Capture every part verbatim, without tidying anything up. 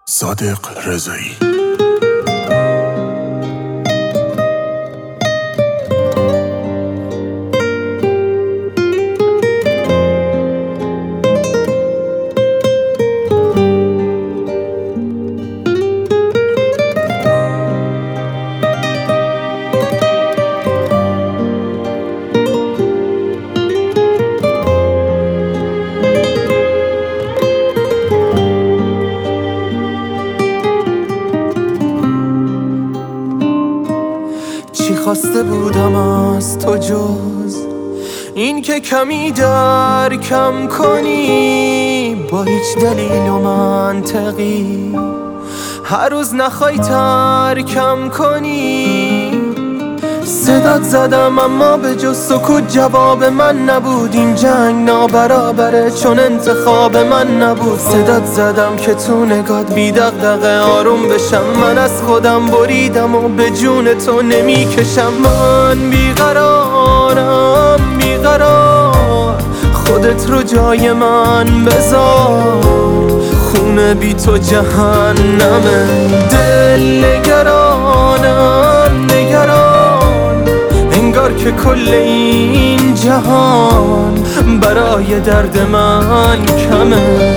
صادق رضایی. چی خواسته بودم از تو جز این که کمی درکم کنی، با هیچ دلیل و منطقی هر روز نخوای ترکم کنی. صدات زدم اما به جز سکوت جواب من نبود، این جنگ نابرابره چون انتخاب من نبود. صدات زدم که تو نگات بی دغدغه آروم بشم، من از خودم بریدم و به جون تو نمی کشم. من بیقرارم بیقرار، خودت رو جای من بذار، خونه بی تو جهنمه. دل نگرانم نگران، انگار که کل این جهان برای درد من کمه.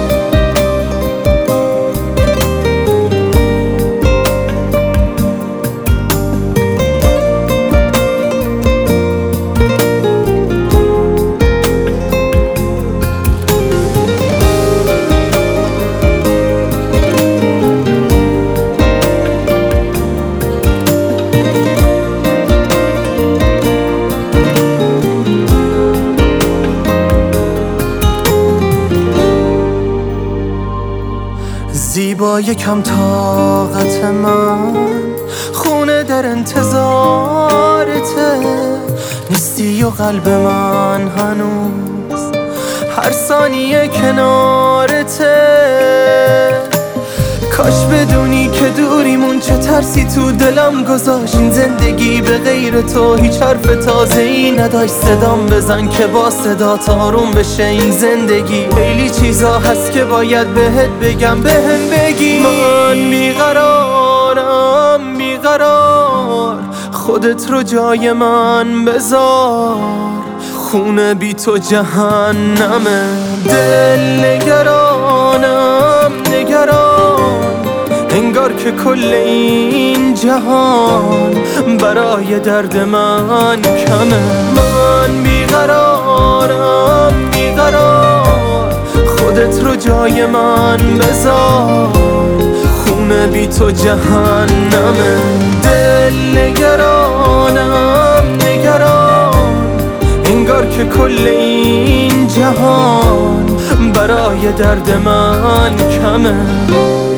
زیبا یکم طاقت من، خونه در انتظارته، نیستی و قلب من هنوز هر ثانیه کنارته. کاش بدونی که دوریمون چه ترسی تو دلم گذاشت، این زندگی به غیر تو هیچ حرف تازه‌ای نداشت. صدام بزن که با صدات آروم بشه این زندگی، خیلی چیزا هست که باید بهت بگم بهم بگی. من بیقرارم بیقرار، خودت رو جای من بذار، خونه بی تو جهنمه. دل نگرانم نگران، انگار که کل این جهان برای درد من کمه. من بیقرارم بیقرار، خودت رو جای من بذار، خونه بی تو جهنمه. دل نگرانم نگران، انگار که کل این جهان برای درد من کمه.